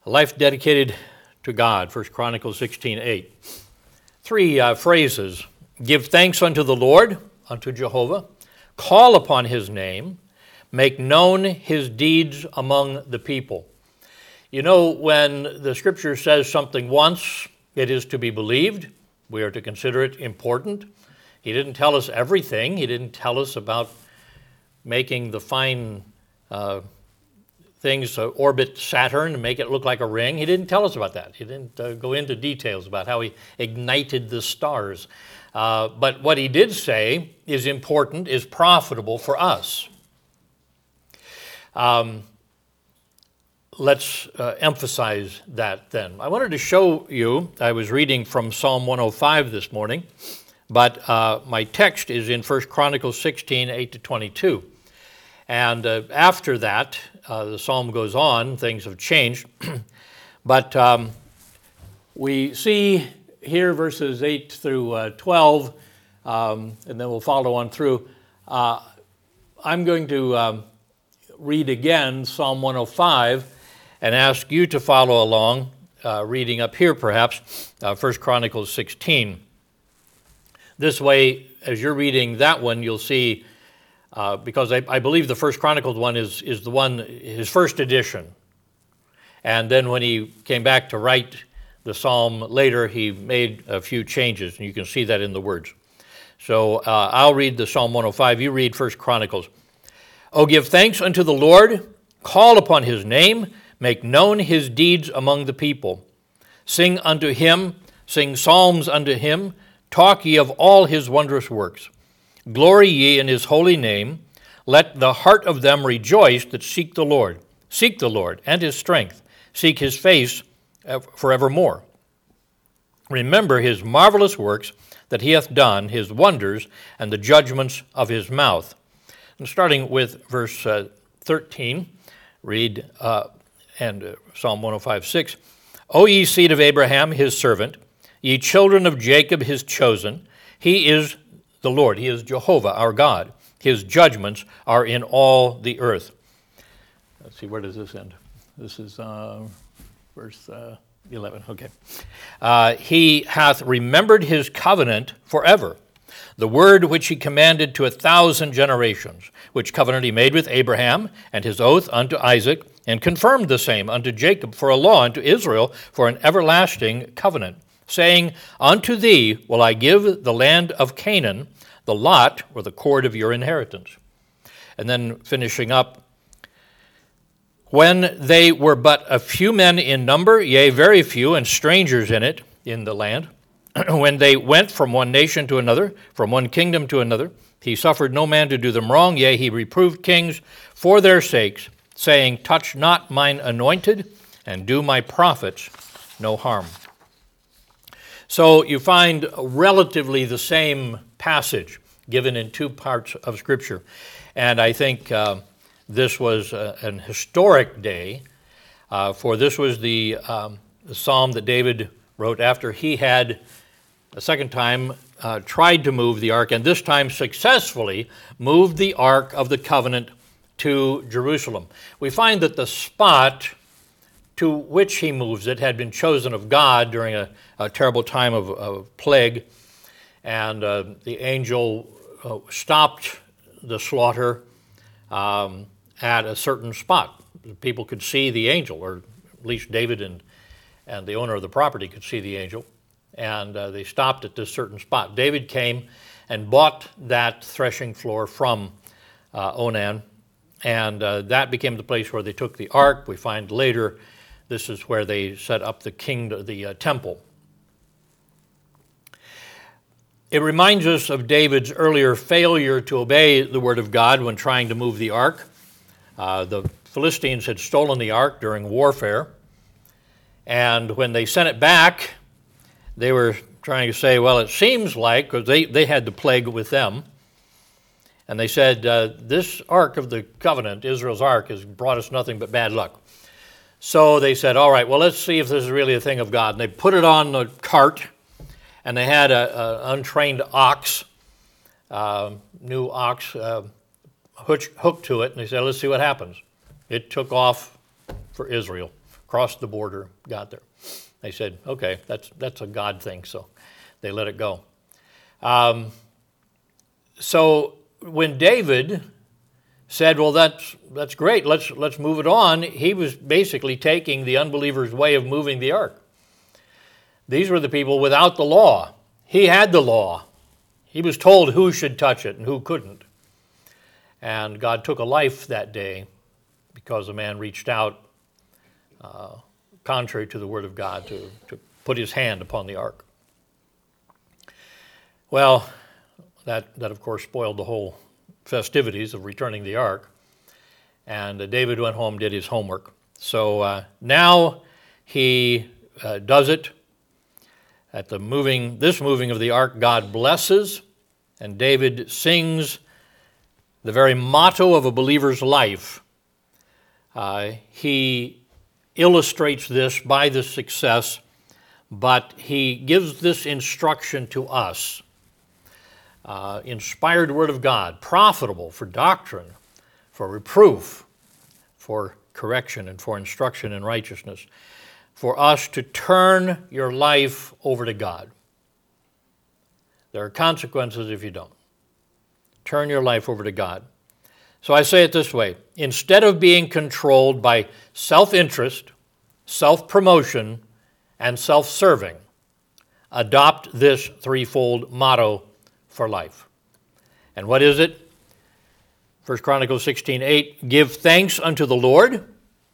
A life dedicated to God, 1 Chronicles 16:8. Three phrases: give thanks unto the Lord, unto Jehovah, call upon his name, make known his deeds among the people. You know, when the scripture says something once, it is to be believed. We are to consider it important. He didn't tell us everything. He didn't tell us about making the fine things orbit Saturn and make it look like a ring. He didn't tell us about that. He didn't go into details about how he ignited the stars. But what he did say is important, is profitable for us. Let's emphasize that then. I wanted to show you, I was reading from Psalm 105 this morning, but my text is in 1 Chronicles 16, 8-22. And after that, the psalm goes on, things have changed. But we see here verses 8 through 12, and then we'll follow on through. I'm going to read again Psalm 105 and ask you to follow along, reading up here perhaps, 1 Chronicles 16. This way, as you're reading that one, you'll see, because I believe the 1 Chronicles one is the one, his first edition. And then when he came back to write the psalm later, he made a few changes, and you can see that in the words. So I'll read the Psalm 105, you read 1 Chronicles. Oh, give thanks unto the Lord, call upon his name, make known his deeds among the people. Sing unto him, sing psalms unto him, talk ye of all his wondrous works. Glory ye in his holy name. Let the heart of them rejoice that seek the Lord. Seek the Lord and his strength. Seek his face forevermore. Remember his marvelous works that he hath done, his wonders, and the judgments of his mouth. And starting with verse 13, read Psalm 105:6. O ye seed of Abraham, his servant, ye children of Jacob, his chosen, he is the Lord, he is Jehovah, our God. His judgments are in all the earth. Let's see, where does this end? This is verse 11, okay. He hath remembered his covenant forever, the word which he commanded to 1,000 generations, which covenant he made with Abraham, and his oath unto Isaac, and confirmed the same unto Jacob for a law, unto Israel for an everlasting covenant, saying, unto thee will I give the land of Canaan, the lot, or the cord of your inheritance. And then finishing up, when they were but a few men in number, yea, very few, and strangers in it, in the land, when they went from one nation to another, from one kingdom to another, he suffered no man to do them wrong, yea, he reproved kings for their sakes, saying, touch not mine anointed, and do my prophets no harm. So you find relatively the same passage given in two parts of Scripture. And I think this was an historic day, for this was the psalm that David wrote after he had a second time tried to move the ark, and this time successfully moved the ark of the covenant to Jerusalem. We find that the spot to which he moves it had been chosen of God during a terrible time of plague, and the angel stopped the slaughter at a certain spot. People could see the angel, or at least David and the owner of the property could see the angel, and they stopped at this certain spot. David came and bought that threshing floor from Onan, and that became the place where they took the ark. We find later this is where they set up the temple. It reminds us of David's earlier failure to obey the word of God when trying to move the ark. The Philistines had stolen the ark during warfare, and when they sent it back, they were trying to say, well, it seems like, because they had the plague with them, and they said, this ark of the covenant, Israel's ark, has brought us nothing but bad luck. So they said, all right, well, let's see if this is really a thing of God. And they put it on the cart, and they had an untrained ox, new ox, hooked to it, and they said, let's see what happens. It took off for Israel crossed the border, got there. They said, okay, that's a God thing, so they let it go. So when David said, well, that's great, let's move it on, he was basically taking the unbelievers' way of moving the ark. These were the people without the law. He had the law. He was told who should touch it and who couldn't. And God took a life that day because a man reached out, contrary to the word of God, to put his hand upon the ark. Well, that of course spoiled the whole festivities of returning the ark. And David went home, did his homework. So now he does it. At this moving of the ark, God blesses, and David sings the very motto of a believer's life. He illustrates this by this success, but he gives this instruction to us. Inspired word of God, profitable for doctrine, for reproof, for correction, and for instruction in righteousness, for us to turn your life over to God. There are consequences if you don't. Turn your life over to God. So I say it this way: instead of being controlled by self-interest, self-promotion, and self-serving, adopt this threefold motto for life. And what is it? 1 Chronicles 16:8, give thanks unto the Lord,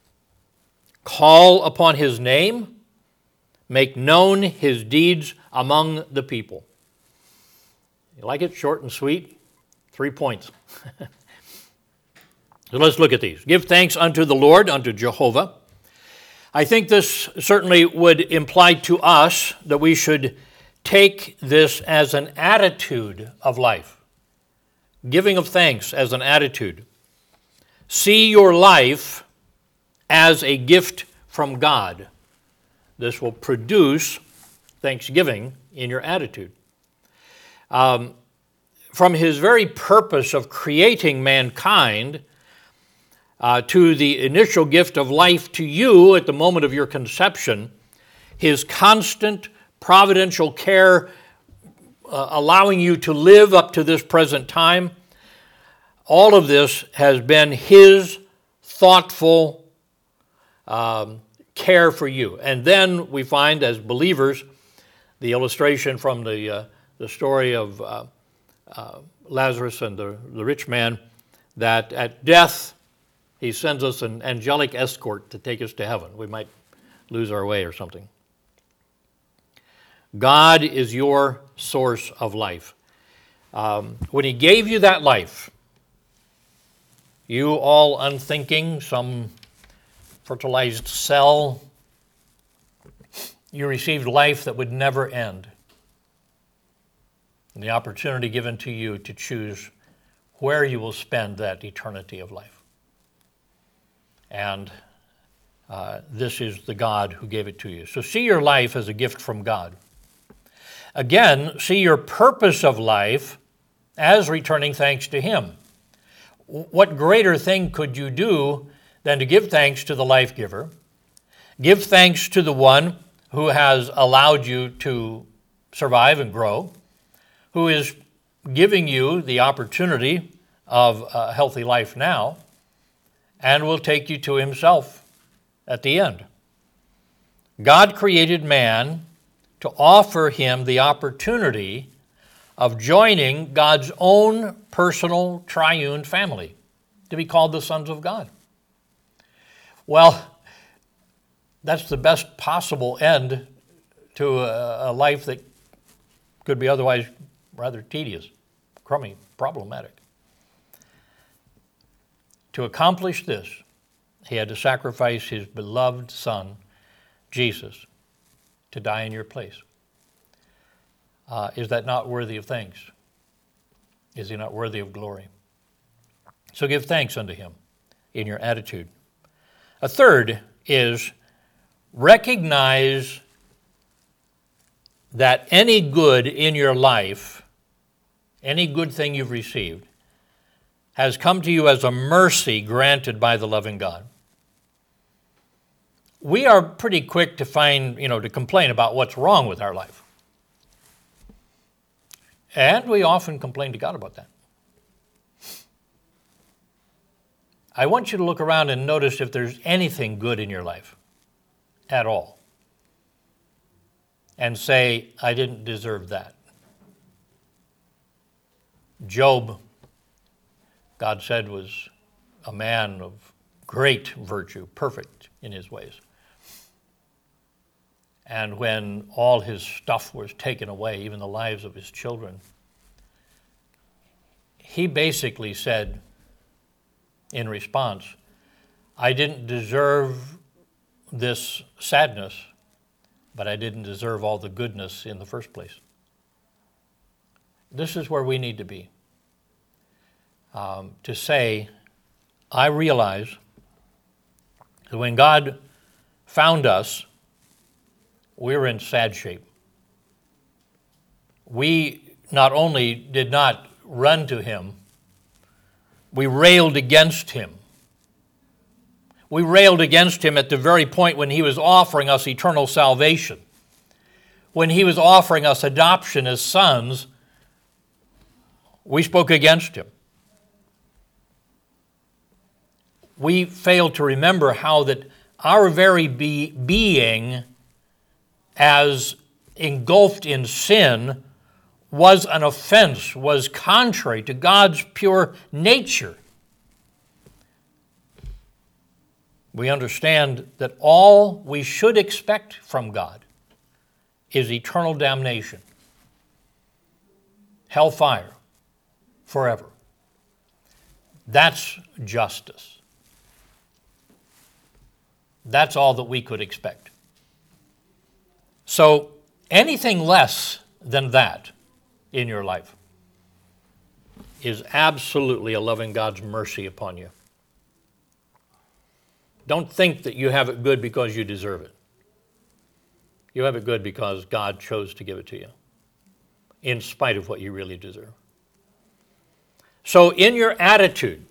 call upon his name, make known his deeds among the people. You like it? Short and sweet? 3 points. So let's look at these. Give thanks unto the Lord, unto Jehovah. I think this certainly would imply to us that we should take this as an attitude of life. Giving of thanks as an attitude. See your life as a gift from God. This will produce thanksgiving in your attitude. From his very purpose of creating mankind to the initial gift of life to you at the moment of your conception, his constant providential care allowing you to live up to this present time, all of this has been his thoughtful care for you. And then we find as believers the illustration from the story of Lazarus and the rich man, that at death he sends us an angelic escort to take us to heaven. We might lose our way or something. God is your source of life. When he gave you that life, you all unthinking, some fertilized cell, you received life that would never end. And the opportunity given to you to choose where you will spend that eternity of life. And this is the God who gave it to you. So see your life as a gift from God. Again, see your purpose of life as returning thanks to him. What greater thing could you do than to give thanks to the life giver, give thanks to the one who has allowed you to survive and grow, who is giving you the opportunity of a healthy life now, and will take you to himself at the end. God created man to offer him the opportunity of joining God's own personal triune family, to be called the sons of God. Well, that's the best possible end to a life that could be otherwise rather tedious, crummy, problematic. To accomplish this, he had to sacrifice his beloved son, Jesus, to die in your place. Is that not worthy of thanks? Is he not worthy of glory? So give thanks unto him in your attitude. A third is recognize that any good in your life, any good thing you've received, has come to you as a mercy granted by the loving God. we are pretty quick to to complain about what's wrong with our life. And we often complain to God about that. I want you to look around and notice if there's anything good in your life at all. And say, I didn't deserve that. Job, God said, was a man of great virtue, perfect in his ways. And when all his stuff was taken away, even the lives of his children, he basically said, in response, I didn't deserve this sadness, but I didn't deserve all the goodness in the first place. This is where we need to be. To say, I realize that when God found us, we were in sad shape. We not only did not run to him, we railed against him. We railed against him at the very point when he was offering us eternal salvation. When he was offering us adoption as sons, we spoke against him. We failed to remember how that our very being, as engulfed in sin, was an offense, was contrary to God's pure nature. We understand that all we should expect from God is eternal damnation, hellfire, forever. That's justice. That's all that we could expect. So anything less than that in your life is absolutely a loving God's mercy upon you. Don't think that you have it good because you deserve it. You have it good because God chose to give it to you, in spite of what you really deserve. So in your attitude,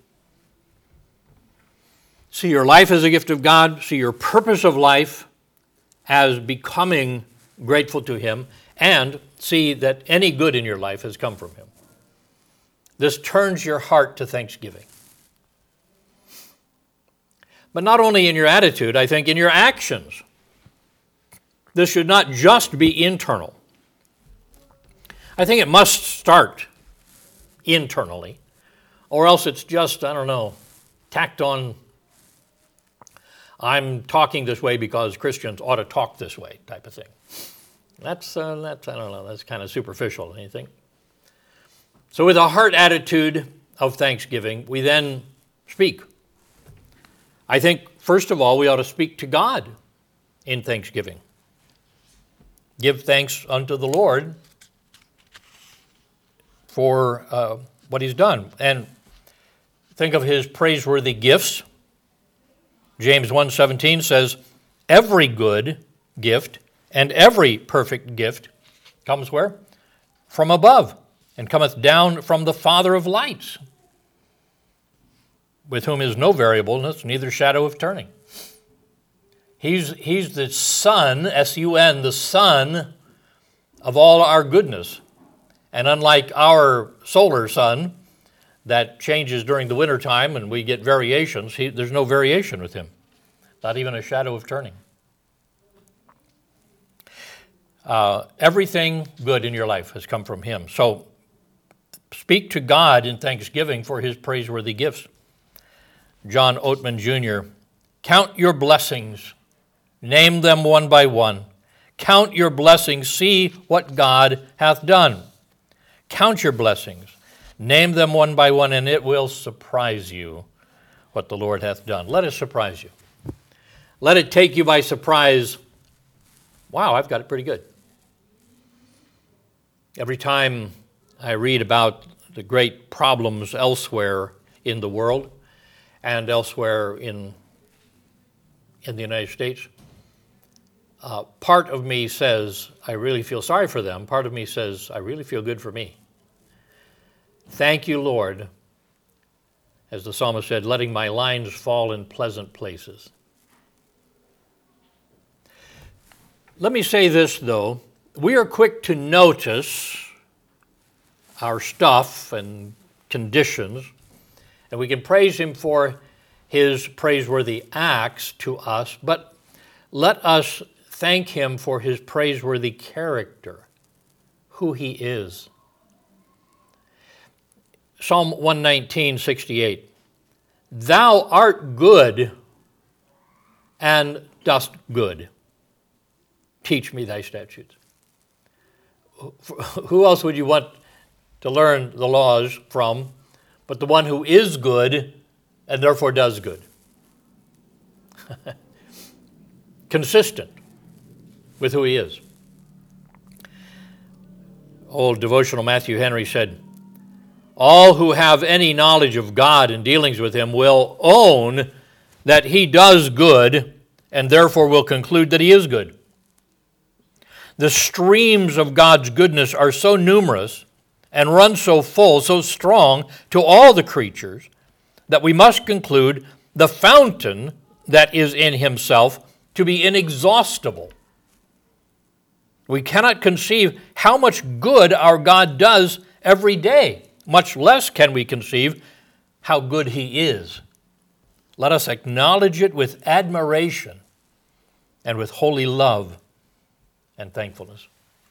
see your life as a gift of God, see your purpose of life as becoming grateful to him, and see that any good in your life has come from him. This turns your heart to thanksgiving. But not only in your attitude, I think in your actions. This should not just be internal. I think it must start internally, or else it's just, tacked on, I'm talking this way because Christians ought to talk this way type of thing. That's kind of superficial, don't you think? So with a heart attitude of thanksgiving, we then speak. I think, first of all, we ought to speak to God in thanksgiving. Give thanks unto the Lord for what he's done. And think of his praiseworthy gifts. James 1:17 says, every good gift and every perfect gift comes where? From above, and cometh down from the Father of lights, with whom is no variableness, neither shadow of turning. He's the Son, S-U-N, the Son of all our goodness. And unlike our solar sun that changes during the wintertime and we get variations, there's no variation with him, not even a shadow of turning. Everything good in your life has come from him. So speak to God in thanksgiving for his praiseworthy gifts. John Oatman Jr., count your blessings, name them one by one. Count your blessings, see what God hath done. Count your blessings, name them one by one, and it will surprise you what the Lord hath done. Let it surprise you. Let it take you by surprise. Wow, I've got it pretty good. Every time I read about the great problems elsewhere in the world and elsewhere in the United States, part of me says, I really feel sorry for them. Part of me says, I really feel good for me. Thank you, Lord, as the psalmist said, letting my lines fall in pleasant places. Let me say this, though. We are quick to notice our stuff and conditions, and we can praise him for his praiseworthy acts to us, but let us thank him for his praiseworthy character, who he is. Psalm 119:68. Thou art good and dost good. Teach me thy statutes. Who else would you want to learn the laws from but the one who is good and therefore does good? Consistent with who he is. Old devotional Matthew Henry said, all who have any knowledge of God and dealings with him will own that he does good and therefore will conclude that he is good. The streams of God's goodness are so numerous and run so full, so strong to all the creatures that we must conclude the fountain that is in himself to be inexhaustible. We cannot conceive how much good our God does every day. Much less can we conceive how good he is. Let us acknowledge it with admiration and with holy love and thankfulness.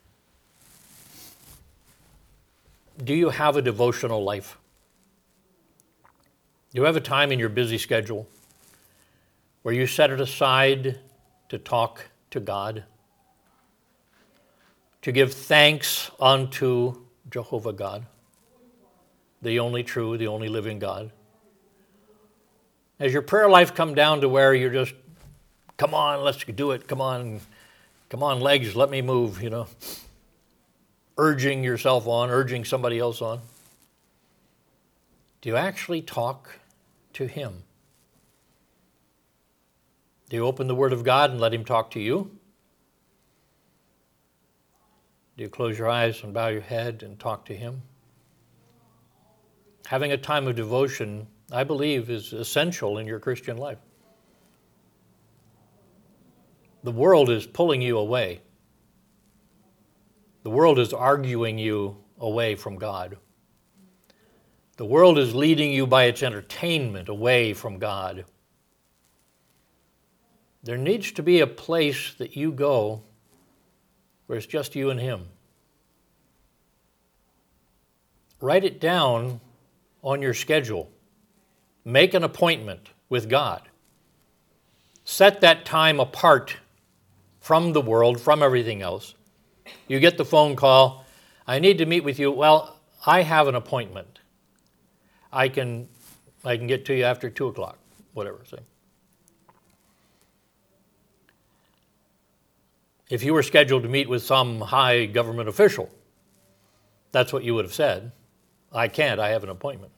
Do you have a devotional life? Do you have a time in your busy schedule where you set it aside to talk to God, to give thanks unto Jehovah God, the only true, the only living God? Has your prayer life come down to where you're just, come on, let's do it, come on, legs, let me move, urging yourself on, urging somebody else on? Do you actually talk to him? Do you open the Word of God and let him talk to you? Do you close your eyes and bow your head and talk to him? Having a time of devotion, I believe, is essential in your Christian life. The world is pulling you away. The world is arguing you away from God. The world is leading you by its entertainment away from God. There needs to be a place that you go where it's just you and him. Write it down on your schedule. Make an appointment with God. Set that time apart from the world, from everything else. You get the phone call, I need to meet with you. Well, I have an appointment. I can get to you after 2 o'clock, whatever. Say. If you were scheduled to meet with some high government official, that's what you would have said. I can't, I have an appointment.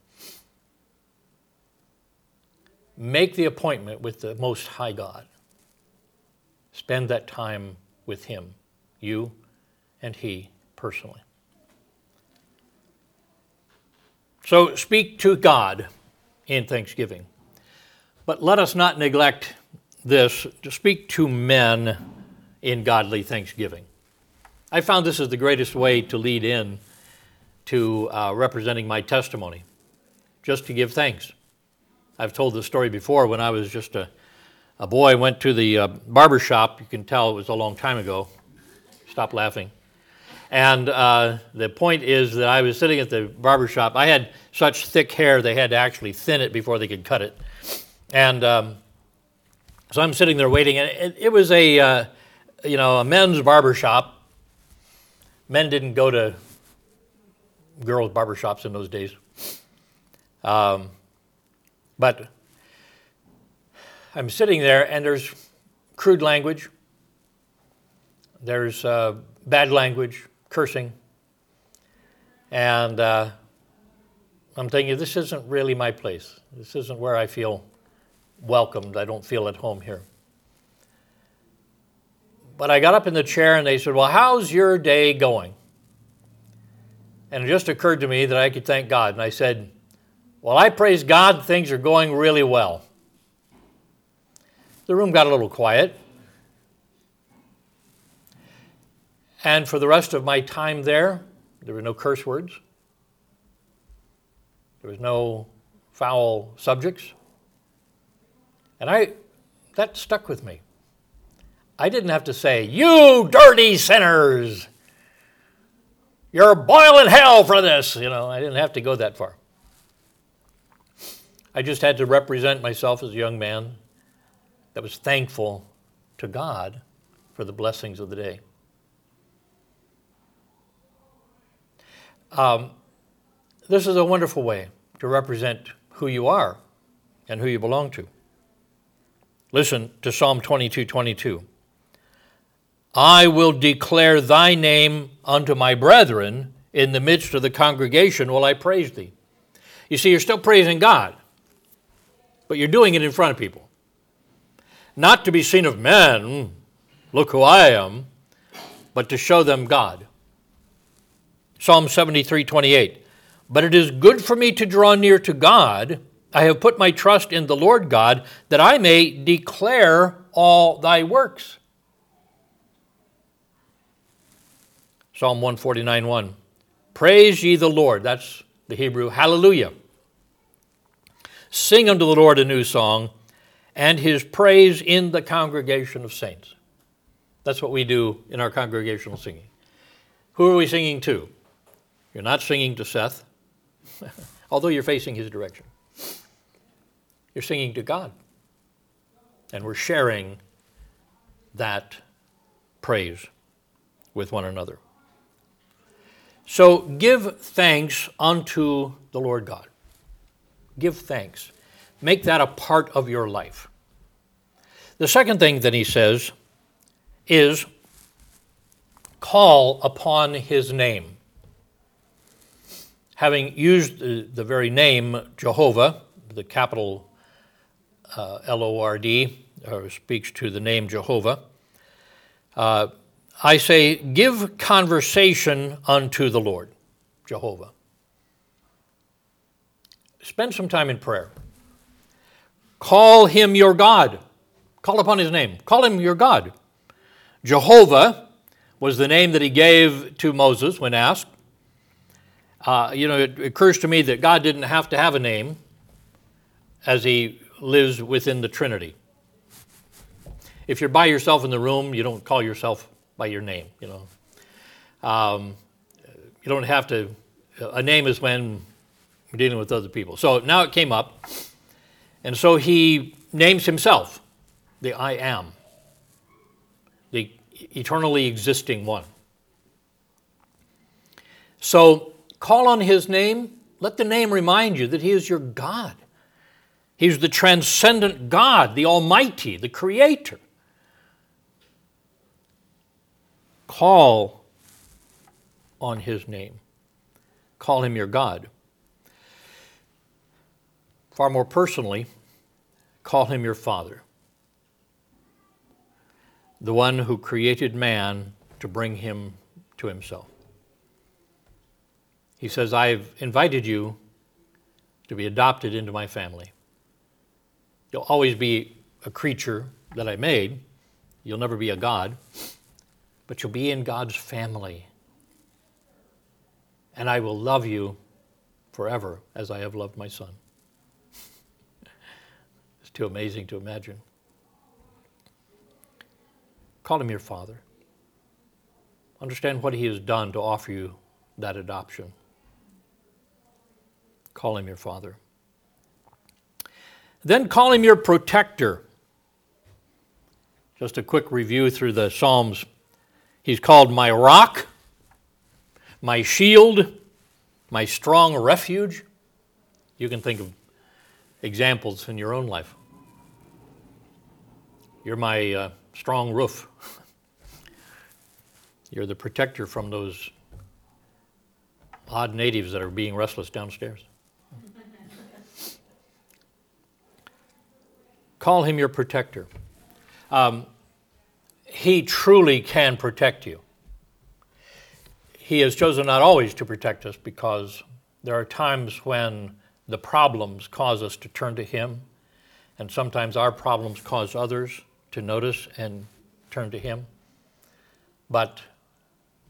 Make the appointment with the Most High God. Spend that time with him, you and he personally. So speak to God in thanksgiving. But let us not neglect this, to speak to men in godly thanksgiving. I found this is the greatest way to lead in to representing my testimony, just to give thanks. I've told this story before. When I was just a boy, I went to the barber shop. You can tell it was a long time ago. Stop laughing. And the point is that I was sitting at the barber shop. I had such thick hair, they had to actually thin it before they could cut it. And so I'm sitting there waiting, and it was a men's barber shop. Men didn't go to girls' barber shops in those days. But I'm sitting there, and there's crude language. There's bad language, cursing. And I'm thinking, this isn't really my place. This isn't where I feel welcomed. I don't feel at home here. But I got up in the chair, and they said, well, how's your day going? And it just occurred to me that I could thank God. And I said, well, I praise God, things are going really well. The room got a little quiet. And for the rest of my time there were no curse words. There was no foul subjects. And that stuck with me. I didn't have to say, "You dirty sinners, you're boiling hell for this." I didn't have to go that far. I just had to represent myself as a young man that was thankful to God for the blessings of the day. This is a wonderful way to represent who you are and who you belong to. Listen to Psalm 22:22. "I will declare thy name unto my brethren. In the midst of the congregation will I praise thee." You see, you're still praising God, but you're doing it in front of people. Not to be seen of men, "Look who I am," but to show them God. Psalm 73:28. "But it is good for me to draw near to God. I have put my trust in the Lord God, that I may declare all thy works." Psalm 149:1. "Praise ye the Lord." That's the Hebrew, hallelujah. "Sing unto the Lord a new song, and his praise in the congregation of saints." That's what we do in our congregational singing. Who are we singing to? You're not singing to Seth, although you're facing his direction. You're singing to God. And we're sharing that praise with one another. So give thanks unto the Lord God. Give thanks. Make that a part of your life. The second thing that he says is call upon his name. Having used the very name Jehovah, the capital L-O-R-D, speaks to the name Jehovah, I say, give conversation unto the Lord, Jehovah. Spend some time in prayer. Call him your God. Call upon his name. Call him your God. Jehovah was the name that he gave to Moses when asked. It occurs to me that God didn't have to have a name as he lives within the Trinity. If you're by yourself in the room, you don't call yourself by your name. You don't have to. A name is when you're dealing with other people. So now it came up, and so he names himself the I Am, the eternally existing one. So call on his name. Let the name remind you that he is your God. He's the transcendent God, the Almighty, the Creator. Call on his name. Call him your God. Far more personally, call him your Father. The one who created man to bring him to himself. He says, I've invited you to be adopted into my family. You'll always be a creature that I made. You'll never be a God. But you'll be in God's family. And I will love you forever as I have loved my son. It's too amazing to imagine. Call him your Father. Understand what he has done to offer you that adoption. Call him your Father. Then call him your protector. Just a quick review through the Psalms. He's called my rock, my shield, my strong refuge. You can think of examples in your own life. You're my strong roof. You're the protector from those odd natives that are being restless downstairs. Call him your protector. He truly can protect you. He has chosen not always to protect us because there are times when the problems cause us to turn to him, and sometimes our problems cause others to notice and turn to him. But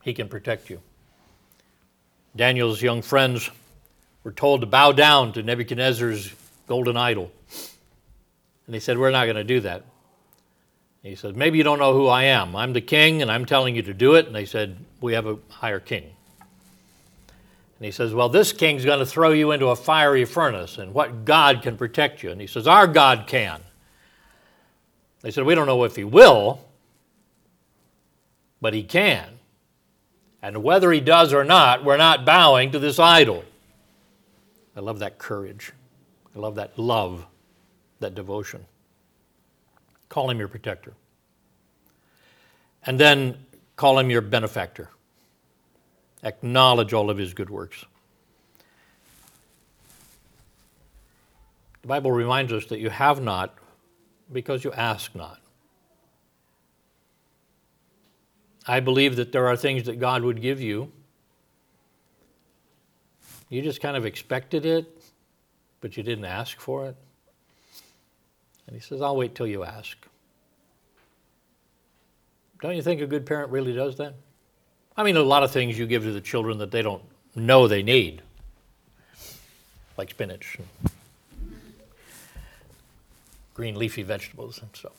he can protect you. Daniel's young friends were told to bow down to Nebuchadnezzar's golden idol. And they said, we're not going to do that. And he said, maybe you don't know who I am. I'm the king, and I'm telling you to do it. And they said, we have a higher king. And he says, well, this king's going to throw you into a fiery furnace, and what God can protect you? And he says, our God can. They said, we don't know if he will, but he can. And whether he does or not, we're not bowing to this idol. I love that courage. I love that love, that devotion. Call him your protector. And then call him your benefactor. Acknowledge all of his good works. The Bible reminds us that you have not because you ask not. I believe that there are things that God would give you. You just kind of expected it, but you didn't ask for it. And he says, I'll wait till you ask. Don't you think a good parent really does that? I mean, a lot of things you give to the children that they don't know they need, like spinach and green leafy vegetables and stuff.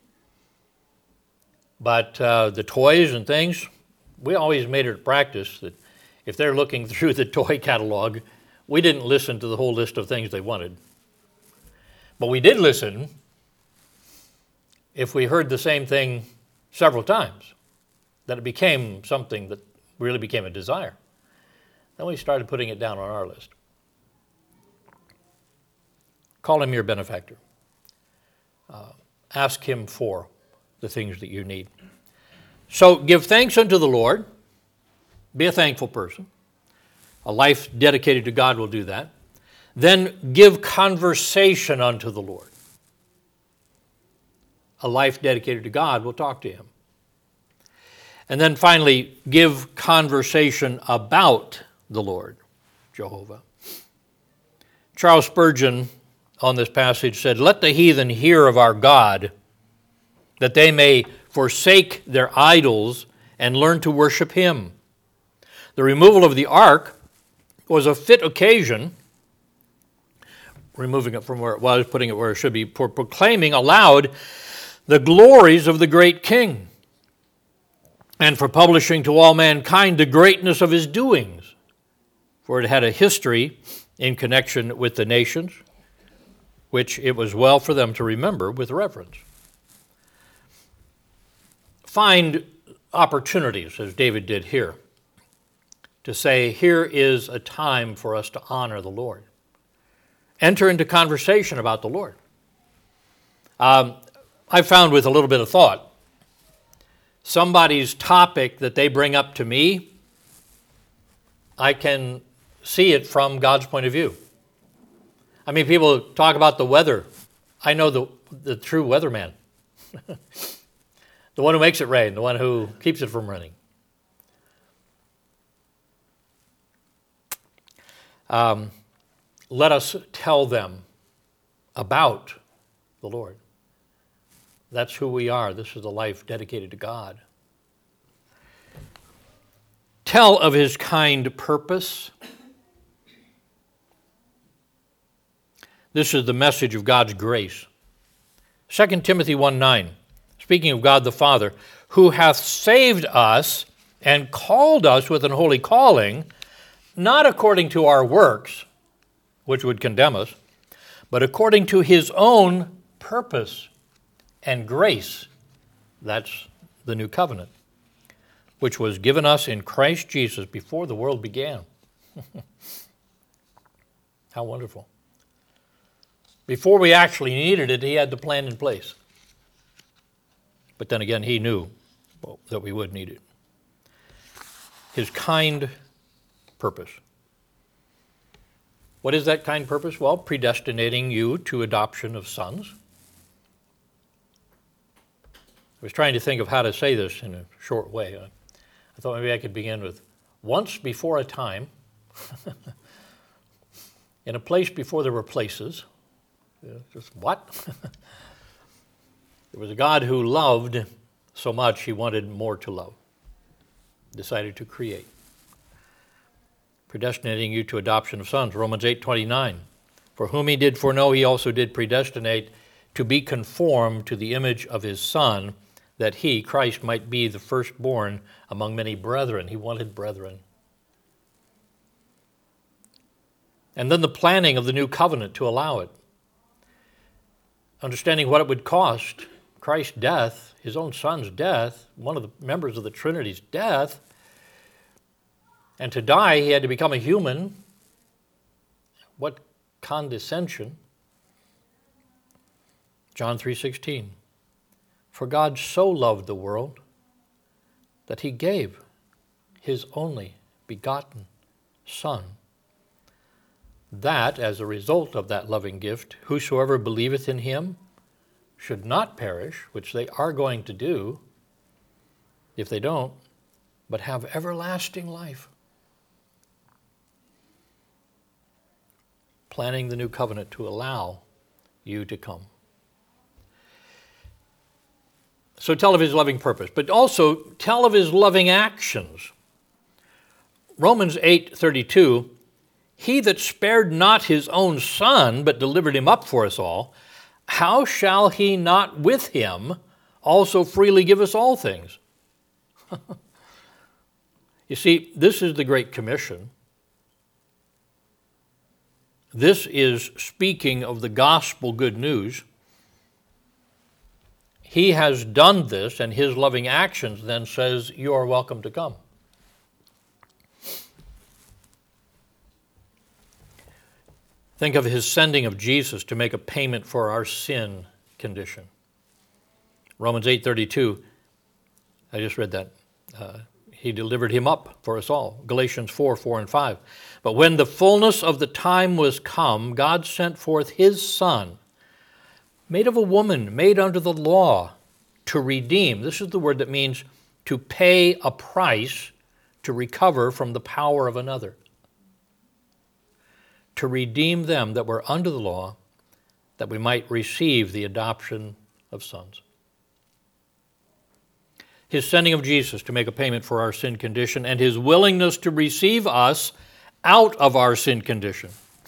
But the toys and things, we always made it a practice that if they're looking through the toy catalog, we didn't listen to the whole list of things they wanted. But we did listen if we heard the same thing several times, that it became something that really became a desire. Then we started putting it down on our list. Call him your benefactor. Ask him for the things that you need. So give thanks unto the Lord. Be a thankful person. A life dedicated to God will do that. Then give conversation unto the Lord. A life dedicated to God will talk to him. And then finally, give conversation about the Lord, Jehovah. Charles Spurgeon on this passage said, let the heathen hear of our God, that they may forsake their idols and learn to worship him. The removal of the ark was a fit occasion, removing it from where it was, putting it where it should be, for proclaiming aloud the glories of the great king, and for publishing to all mankind the greatness of his doings, for it had a history in connection with the nations, which it was well for them to remember with reverence. Find opportunities, as David did here, to say, here is a time for us to honor the Lord. Enter into conversation about the Lord. I found with a little bit of thought, somebody's topic that they bring up to me, I can see it from God's point of view. I mean, people talk about the weather. I know the true weatherman. The one who makes it rain, the one who keeps it from raining. Let us tell them about the Lord. That's who we are. This is a life dedicated to God. Tell of his kind purpose. This is the message of God's grace. 2 Timothy 1:9, speaking of God the Father, who hath saved us and called us with an holy calling, not according to our works, which would condemn us, but according to his own purpose and grace. That's the new covenant, which was given us in Christ Jesus before the world began. How wonderful. Before we actually needed it, he had the plan in place. But then again, he knew that we would need it. His kind purpose. What is that kind purpose? Well, predestinating you to adoption of sons. I was trying to think of how to say this in a short way. I thought maybe I could begin with, once before a time, in a place before there were places. Just what? There was a God who loved so much he wanted more to love. decided to create, predestinating you to adoption of sons. Romans 8:29. For whom he did foreknow, he also did predestinate to be conformed to the image of his Son, that he, Christ, might be the firstborn among many brethren. He wanted brethren. And then the planning of the new covenant to allow it. Understanding what it would cost, Christ's death, his own Son's death, one of the members of the Trinity's death, and to die, he had to become a human. What condescension. John 3:16. For God so loved the world that he gave his only begotten Son, that as a result of that loving gift, whosoever believeth in him should not perish, which they are going to do if they don't, but have everlasting life. Planning the new covenant to allow you to come. So tell of his loving purpose, but also tell of his loving actions. Romans 8:32, he that spared not his own Son, but delivered him up for us all, how shall he not with him also freely give us all things? You see, this is the Great Commission. This is speaking of the gospel good news. He has done this, and his loving actions then says, you are welcome to come. Think of his sending of Jesus to make a payment for our sin condition. Romans 8:32, I just read that. He delivered him up for us all. Galatians 4:4 and 5. But when the fullness of the time was come, God sent forth his Son, made of a woman, made under the law, to redeem. This is the word that means to pay a price to recover from the power of another. To redeem them that were under the law, that we might receive the adoption of sons. His sending of Jesus to make a payment for our sin condition, and his willingness to receive us out of our sin condition.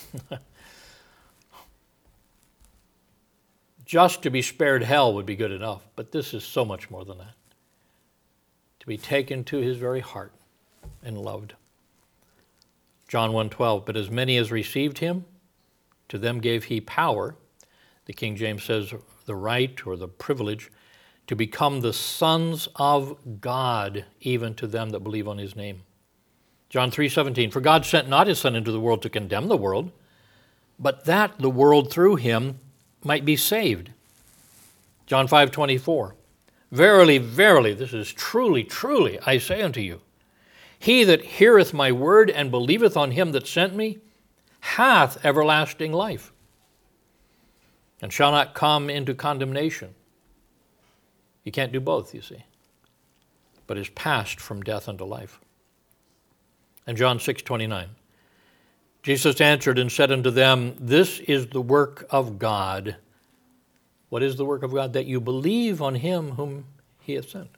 Just to be spared hell would be good enough, but this is so much more than that. To be taken to his very heart and loved. John 1:12, but as many as received him, to them gave he power, the King James says the right or the privilege, to become the sons of God, even to them that believe on his name. John 3:17, for God sent not his Son into the world to condemn the world, but that the world through him might be saved. John 5:24, verily, verily, this is truly, truly, I say unto you, he that heareth my word and believeth on him that sent me hath everlasting life, and shall not come into condemnation. You can't do both, you see, but is passed from death unto life. And John 6:29, Jesus answered and said unto them, this is the work of God. What is the work of God? That you believe on him whom he hath sent.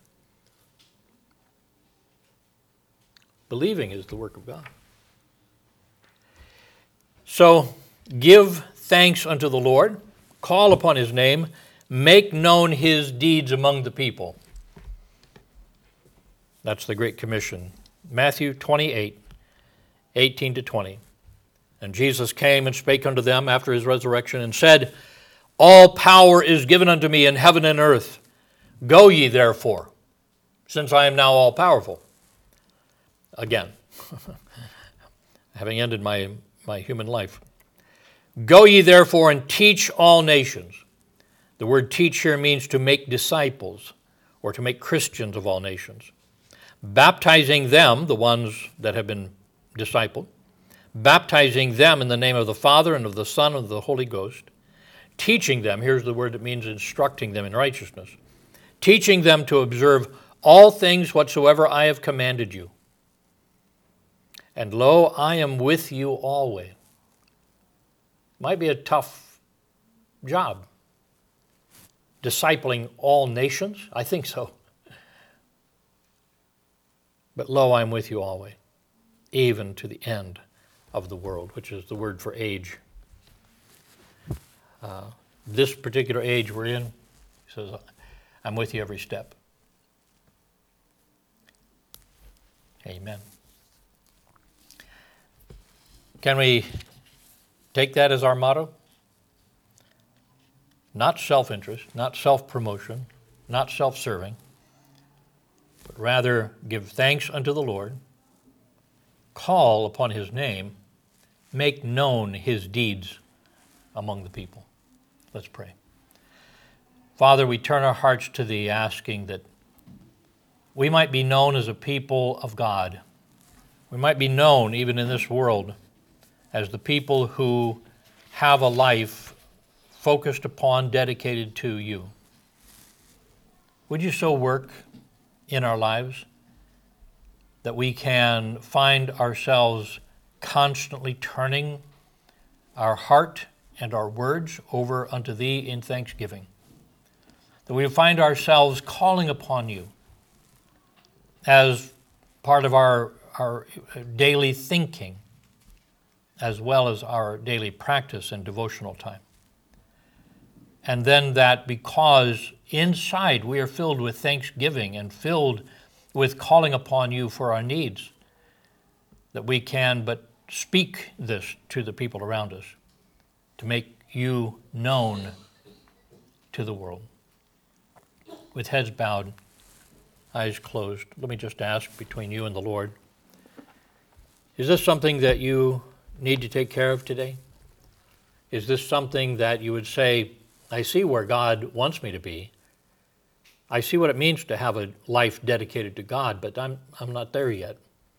Believing is the work of God. So give thanks unto the Lord, call upon his name, make known his deeds among the people. That's the Great Commission. Matthew 28:18-20. And Jesus came and spake unto them after his resurrection and said, all power is given unto me in heaven and earth. Go ye therefore, since I am now all powerful. Again, having ended my human life. Go ye therefore and teach all nations. The word teach here means to make disciples or to make Christians of all nations. Baptizing them, the ones that have been discipled, baptizing them in the name of the Father and of the Son and of the Holy Ghost, teaching them, here's the word that means instructing them in righteousness, teaching them to observe all things whatsoever I have commanded you. And lo, I am with you always. Might be a tough job. Discipling all nations? I think so. But lo, I am with you always, even to the end of the world, which is the word for age. This particular age we're in, he says, I'm with you every step. Amen. Can we take that as our motto? Not self-interest, not self-promotion, not self-serving, but rather give thanks unto the Lord, call upon his name, make known his deeds among the people. Let's pray. Father, we turn our hearts to thee, asking that we might be known as a people of God. We might be known, even in this world, as the people who have a life focused upon, dedicated to you. Would you so work in our lives that we can find ourselves constantly turning our heart and our words over unto thee in thanksgiving, that we find ourselves calling upon you as part of our daily thinking, as well as our daily practice and devotional time. And then that because inside we are filled with thanksgiving and filled with calling upon you for our needs, that we can but speak this to the people around us to make you known to the world. With heads bowed, eyes closed, let me just ask between you and the Lord, is this something that you need to take care of today? Is this something that you would say, I see where God wants me to be. I see what it means to have a life dedicated to God, but I'm not there yet.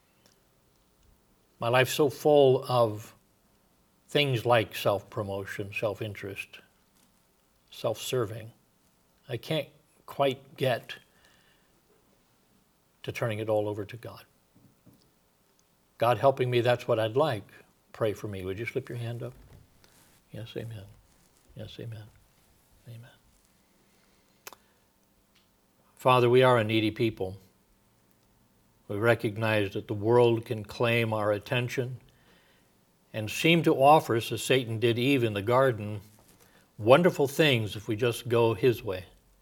My life's so full of things like self-promotion, self-interest, self-serving. I can't quite get to turning it all over to God. God helping me, that's what I'd like. Pray for me. Would you slip your hand up? Yes, amen. Yes, amen. Amen. Father, we are a needy people. We recognize that the world can claim our attention and seem to offer us, as Satan did Eve in the garden, wonderful things if we just go his way.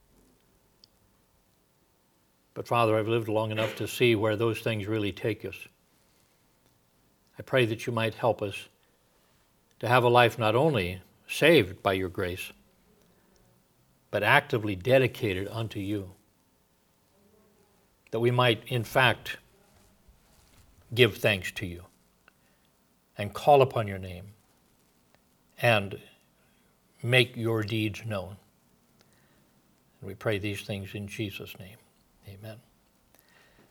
But Father, I've lived long enough to see where those things really take us. I pray that you might help us to have a life not only saved by your grace, but actively dedicated unto you, that we might, in fact, give thanks to you and call upon your name and make your deeds known. And we pray these things in Jesus' name. Amen.